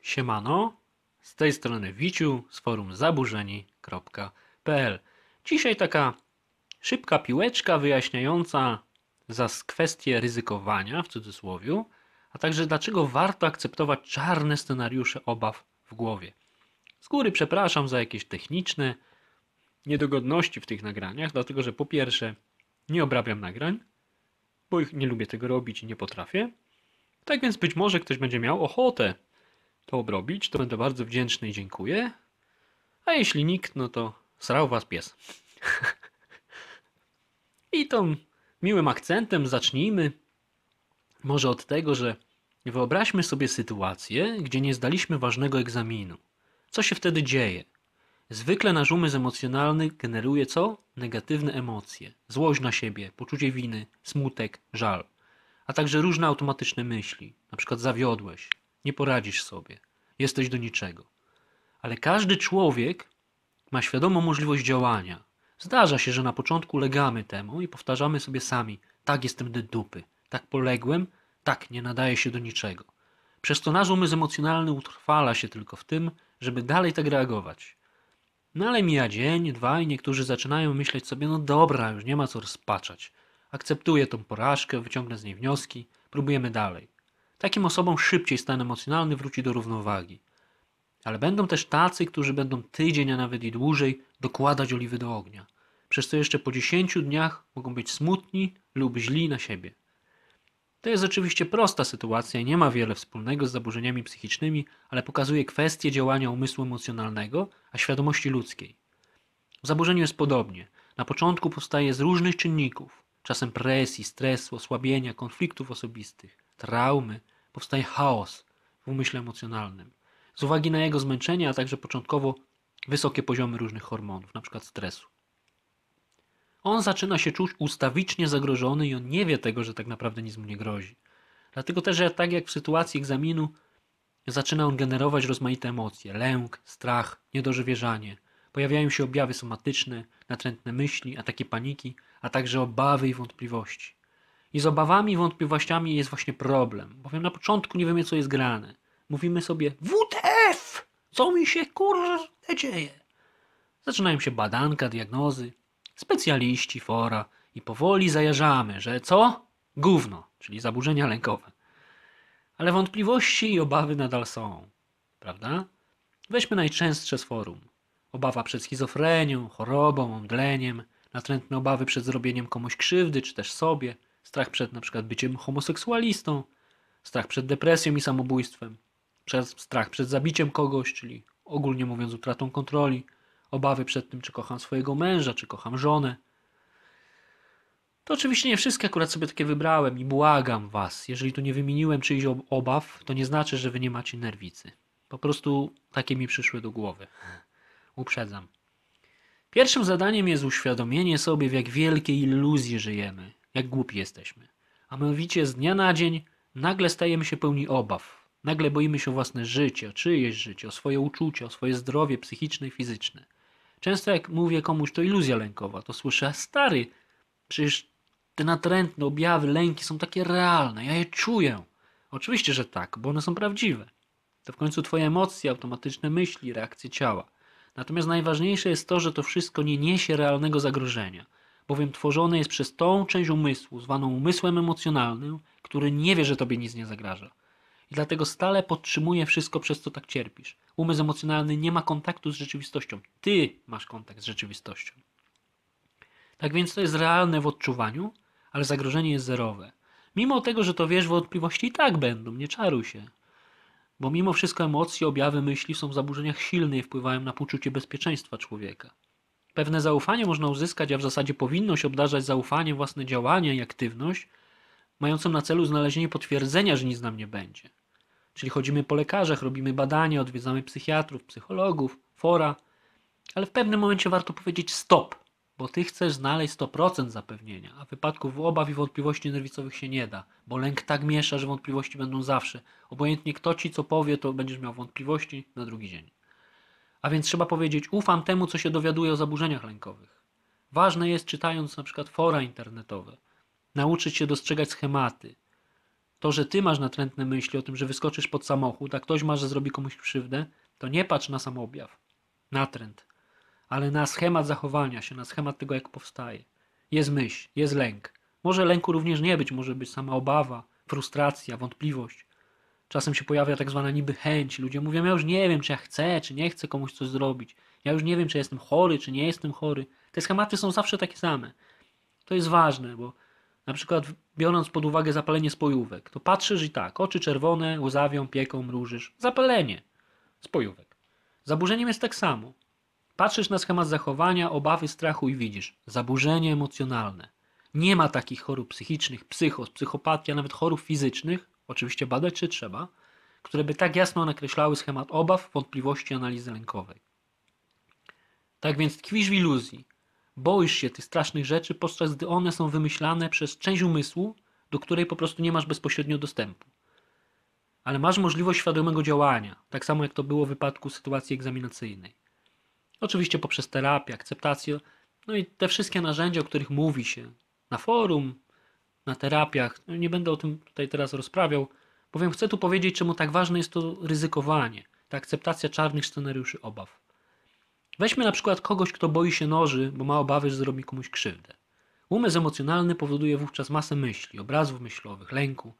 Siemano, z tej strony Wiciu z forum zaburzeni.pl. Dzisiaj taka szybka piłeczka wyjaśniająca kwestię ryzykowania, w cudzysłowie, a także dlaczego warto akceptować czarne scenariusze obaw w głowie. Z góry przepraszam za jakieś techniczne niedogodności w tych nagraniach, dlatego że po pierwsze nie obrabiam nagrań, bo nie lubię tego robić i nie potrafię. Tak więc być może ktoś będzie miał ochotę to obrobić, to będę bardzo wdzięczny i dziękuję. A jeśli nikt, no to srał was pies. I tą miłym akcentem zacznijmy może od tego, że wyobraźmy sobie sytuację, gdzie nie zdaliśmy ważnego egzaminu. Co się wtedy dzieje? Zwykle nasz umysł emocjonalny generuje co? Negatywne emocje. Złość na siebie, poczucie winy, smutek, żal. A także różne automatyczne myśli. Na przykład zawiodłeś, nie poradzisz sobie, jesteś do niczego. Ale każdy człowiek ma świadomą możliwość działania. Zdarza się, że na początku legamy temu i powtarzamy sobie sami: tak, jestem do dupy, tak poległem, tak, nie nadaje się do niczego. Przez to nasz umysł emocjonalny utrwala się tylko w tym, żeby dalej tak reagować. No ale mija dzień, dwa i niektórzy zaczynają myśleć sobie: no dobra, już nie ma co rozpaczać. Akceptuję tą porażkę, wyciągnę z niej wnioski, próbujemy dalej. Takim osobom szybciej stan emocjonalny wróci do równowagi. Ale będą też tacy, którzy będą tydzień, a nawet i dłużej dokładać oliwy do ognia. Przez co jeszcze po 10 dniach mogą być smutni lub źli na siebie. To jest oczywiście prosta sytuacja i nie ma wiele wspólnego z zaburzeniami psychicznymi, ale pokazuje kwestię działania umysłu emocjonalnego, a świadomości ludzkiej. W zaburzeniu jest podobnie. Na początku powstaje z różnych czynników. Czasem presji, stresu, osłabienia, konfliktów osobistych, traumy. Powstaje chaos w umyśle emocjonalnym. Z uwagi na jego zmęczenie, a także początkowo wysokie poziomy różnych hormonów, np. stresu. On zaczyna się czuć ustawicznie zagrożony i on nie wie tego, że tak naprawdę nic mu nie grozi. Dlatego też, że tak jak w sytuacji egzaminu, zaczyna on generować rozmaite emocje: lęk, strach, niedowierzanie. Pojawiają się objawy somatyczne, natrętne myśli, ataki paniki, a także obawy i wątpliwości. I z obawami i wątpliwościami jest właśnie problem, bowiem na początku nie wiemy, co jest grane. Mówimy sobie: WTF! Co mi się kurde dzieje? Zaczynają się badanka, diagnozy, specjaliści, fora i powoli zajarzamy, że co? Gówno, czyli zaburzenia lękowe. Ale wątpliwości i obawy nadal są, prawda? Weźmy najczęstsze z forum. Obawa przed schizofrenią, chorobą, omdleniem, natrętne obawy przed zrobieniem komuś krzywdy, czy też sobie, strach przed na przykład byciem homoseksualistą, strach przed depresją i samobójstwem, strach przed zabiciem kogoś, czyli ogólnie mówiąc utratą kontroli, obawy przed tym, czy kocham swojego męża, czy kocham żonę. To oczywiście nie wszystkie akurat sobie takie wybrałem i błagam was, jeżeli tu nie wymieniłem czyichś obaw, to nie znaczy, że wy nie macie nerwicy. Po prostu takie mi przyszły do głowy. Uprzedzam. Pierwszym zadaniem jest uświadomienie sobie, w jak wielkiej iluzji żyjemy, jak głupi jesteśmy. A mianowicie z dnia na dzień nagle stajemy się pełni obaw. Nagle boimy się o własne życie, o czyjeś życie, o swoje uczucia, o swoje zdrowie psychiczne i fizyczne. Często jak mówię komuś, to iluzja lękowa, to słyszę: stary, przecież te natrętne objawy, lęki są takie realne, ja je czuję. Oczywiście, że tak, bo one są prawdziwe. To w końcu twoje emocje, automatyczne myśli, reakcje ciała. Natomiast najważniejsze jest to, że to wszystko nie niesie realnego zagrożenia, bowiem tworzone jest przez tą część umysłu, zwaną umysłem emocjonalnym, który nie wie, że tobie nic nie zagraża. I dlatego stale podtrzymuje wszystko, przez co tak cierpisz. Umysł emocjonalny nie ma kontaktu z rzeczywistością. Ty masz kontakt z rzeczywistością. Tak więc to jest realne w odczuwaniu, ale zagrożenie jest zerowe. Mimo tego, że to wiesz, wątpliwości i tak będą, nie czaruj się. Bo mimo wszystko emocje, objawy, myśli są w zaburzeniach silne i wpływają na poczucie bezpieczeństwa człowieka. Pewne zaufanie można uzyskać, a w zasadzie powinno się obdarzać zaufaniem własne działania i aktywność, mającą na celu znalezienie potwierdzenia, że nic nam nie będzie. Czyli chodzimy po lekarzach, robimy badania, odwiedzamy psychiatrów, psychologów, fora, ale w pewnym momencie warto powiedzieć stop, bo ty chcesz znaleźć 100% zapewnienia, a wypadków obaw i wątpliwości nerwicowych się nie da, bo lęk tak miesza, że wątpliwości będą zawsze. Obojętnie kto ci co powie, to będziesz miał wątpliwości na drugi dzień. A więc trzeba powiedzieć: ufam temu, co się dowiaduje o zaburzeniach lękowych. Ważne jest, czytając na przykład fora internetowe, nauczyć się dostrzegać schematy. To, że ty masz natrętne myśli o tym, że wyskoczysz pod samochód, a ktoś ma, że zrobi komuś krzywdę, to nie patrz na sam objaw, natręt, ale na schemat zachowania się, na schemat tego, jak powstaje. Jest myśl, jest lęk. Może lęku również nie być, może być sama obawa, frustracja, wątpliwość. Czasem się pojawia tak zwana niby chęć. Ludzie mówią, ja już nie wiem, czy ja chcę, czy nie chcę komuś coś zrobić. Ja już nie wiem, czy jestem chory, czy nie jestem chory. Te schematy są zawsze takie same. To jest ważne, bo na przykład biorąc pod uwagę zapalenie spojówek, to patrzysz i tak, oczy czerwone, łzawią, pieką, mrużysz. Zapalenie spojówek. Zaburzeniem jest tak samo. Patrzysz na schemat zachowania, obawy, strachu i widzisz zaburzenie emocjonalne. Nie ma takich chorób psychicznych, psychos, psychopatia, nawet chorób fizycznych, oczywiście badać się trzeba, które by tak jasno nakreślały schemat obaw, wątpliwości, analizy lękowej. Tak więc tkwisz w iluzji. Boisz się tych strasznych rzeczy, podczas gdy one są wymyślane przez część umysłu, do której po prostu nie masz bezpośrednio dostępu. Ale masz możliwość świadomego działania, tak samo jak to było w wypadku sytuacji egzaminacyjnej. Oczywiście poprzez terapię, akceptację, no i te wszystkie narzędzia, o których mówi się na forum, na terapiach. No nie będę o tym tutaj teraz rozprawiał, bowiem chcę tu powiedzieć, czemu tak ważne jest to ryzykowanie, ta akceptacja czarnych scenariuszy obaw. Weźmy na przykład kogoś, kto boi się noży, bo ma obawy, że zrobi komuś krzywdę. Umysł emocjonalny powoduje wówczas masę myśli, obrazów myślowych, lęku.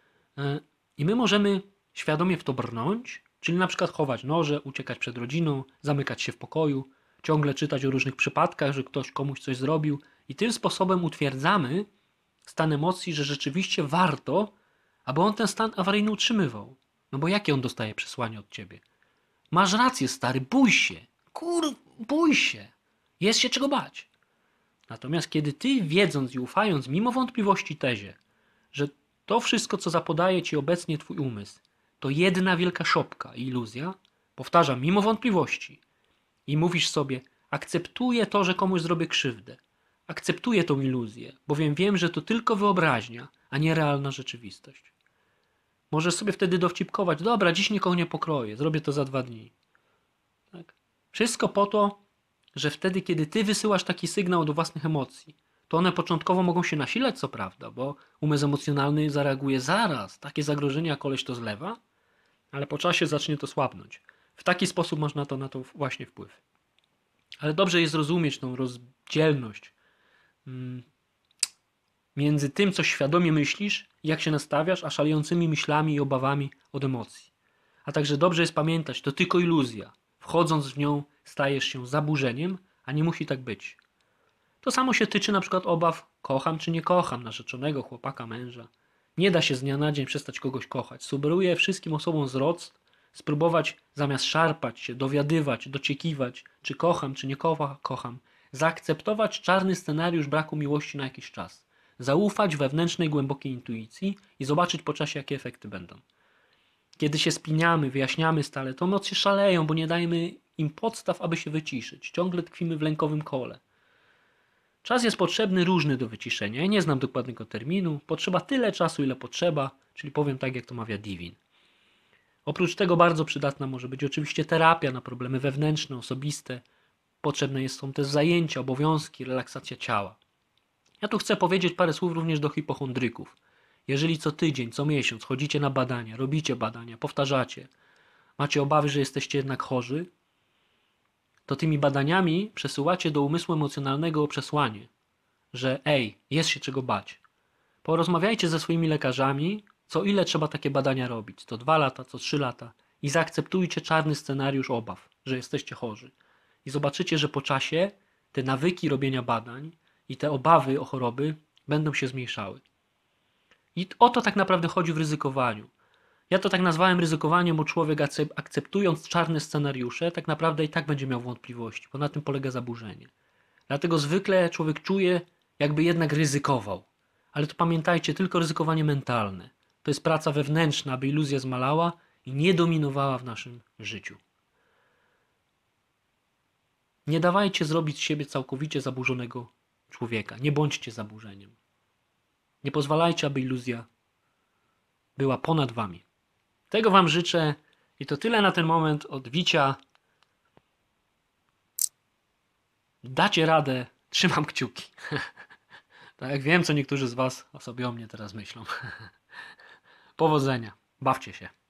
I my możemy świadomie w to brnąć, czyli na przykład chować noże, uciekać przed rodziną, zamykać się w pokoju, ciągle czytać o różnych przypadkach, że ktoś komuś coś zrobił i tym sposobem utwierdzamy stan emocji, że rzeczywiście warto, aby on ten stan awaryjny utrzymywał. No bo jakie on dostaje przesłanie od ciebie? Masz rację, stary, bój się. Bój się. Jest się czego bać. Natomiast kiedy ty, wiedząc i ufając, mimo wątpliwości tezie, że to wszystko, co zapodaje ci obecnie twój umysł, to jedna wielka szopka i iluzja, powtarzam, mimo wątpliwości, i mówisz sobie, akceptuję to, że komuś zrobię krzywdę. Akceptuję tą iluzję, bowiem wiem, że to tylko wyobraźnia, a nie realna rzeczywistość. Możesz sobie wtedy dowcipkować, dobra, dziś nikogo nie pokroję, zrobię to za 2 dni. Tak? Wszystko po to, że wtedy, kiedy ty wysyłasz taki sygnał do własnych emocji, to one początkowo mogą się nasilać, co prawda, bo umysł emocjonalny zareaguje zaraz, takie zagrożenia koleś to zlewa, ale po czasie zacznie to słabnąć. W taki sposób masz na to właśnie wpływ. Ale dobrze jest rozumieć tą rozdzielność między tym, co świadomie myślisz, jak się nastawiasz, a szalejącymi myślami i obawami od emocji. A także dobrze jest pamiętać, to tylko iluzja. Wchodząc w nią stajesz się zaburzeniem, a nie musi tak być. To samo się tyczy na przykład obaw kocham czy nie kocham narzeczonego, chłopaka, męża. Nie da się z dnia na dzień przestać kogoś kochać. Sugeruję wszystkim osobom wzrost, spróbować zamiast szarpać się, dowiadywać, dociekiwać, czy kocham, czy nie kocham, zaakceptować czarny scenariusz braku miłości na jakiś czas. Zaufać wewnętrznej, głębokiej intuicji i zobaczyć po czasie, jakie efekty będą. Kiedy się spiniamy, wyjaśniamy stale, to emocje szaleją, bo nie dajemy im podstaw, aby się wyciszyć. Ciągle tkwimy w lękowym kole. Czas jest potrzebny różny do wyciszenia. Ja nie znam dokładnego terminu. Potrzeba tyle czasu, ile potrzeba, czyli powiem tak, jak to mawia Divin. Oprócz tego bardzo przydatna może być oczywiście terapia na problemy wewnętrzne, osobiste. Potrzebne są też zajęcia, obowiązki, relaksacja ciała. Ja tu chcę powiedzieć parę słów również do hipochondryków. Jeżeli co tydzień, co miesiąc chodzicie na badania, robicie badania, powtarzacie, macie obawy, że jesteście jednak chorzy, to tymi badaniami przesyłacie do umysłu emocjonalnego przesłanie, że jest się czego bać. Porozmawiajcie ze swoimi lekarzami, co ile trzeba takie badania robić, co 2 lata, co 3 lata i zaakceptujcie czarny scenariusz obaw, że jesteście chorzy. I zobaczycie, że po czasie te nawyki robienia badań i te obawy o choroby będą się zmniejszały. I o to tak naprawdę chodzi w ryzykowaniu. Ja to tak nazwałem ryzykowaniem, bo człowiek akceptując czarne scenariusze, tak naprawdę i tak będzie miał wątpliwości, bo na tym polega zaburzenie. Dlatego zwykle człowiek czuje, jakby jednak ryzykował. Ale to pamiętajcie, tylko ryzykowanie mentalne. To jest praca wewnętrzna, aby iluzja zmalała i nie dominowała w naszym życiu. Nie dawajcie zrobić z siebie całkowicie zaburzonego człowieka. Nie bądźcie zaburzeniem. Nie pozwalajcie, aby iluzja była ponad wami. Tego wam życzę i to tyle na ten moment od Wicia. Dacie radę, trzymam kciuki. Tak, wiem, co niektórzy z was sobie o mnie teraz myślą. Powodzenia. Bawcie się.